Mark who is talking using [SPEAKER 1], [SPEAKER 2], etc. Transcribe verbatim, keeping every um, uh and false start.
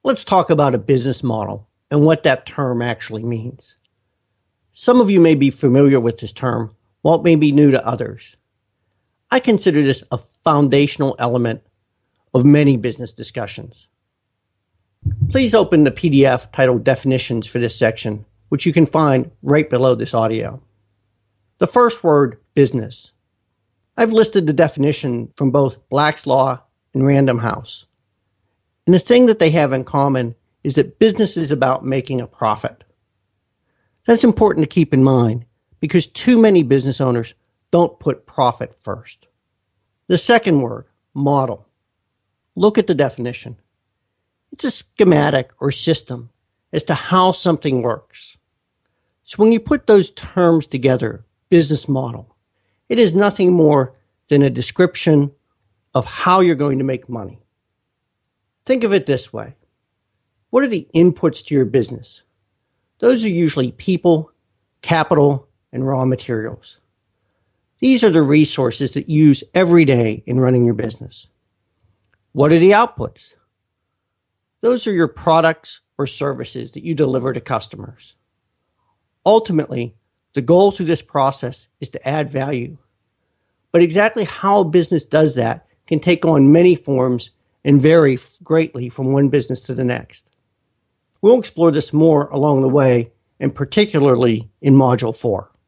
[SPEAKER 1] Let's talk about a business model and what that term actually means. Some of you may be familiar with this term, while it may be new to others. I consider this a foundational element of many business discussions. Please open the P D F titled Definitions for this section, which you can find right below this audio. The first word, business. I've listed the definition from both Black's Law and Random House. And the thing that they have in common is that business is about making a profit. That's important to keep in mind because too many business owners don't put profit first. The second word, model. Look at the definition. It's a schematic or system as to how something works. So when you put those terms together, business model, it is nothing more than a description of how you're going to make money. Think of it this way. What are the inputs to your business? Those are usually people, capital, and raw materials. These are the resources that you use every day in running your business. What are the outputs? Those are your products or services that you deliver to customers. Ultimately, the goal through this process is to add value. But exactly how a business does that can take on many forms and vary greatly from one business to the next. We'll explore this more along the way, and particularly in Module four.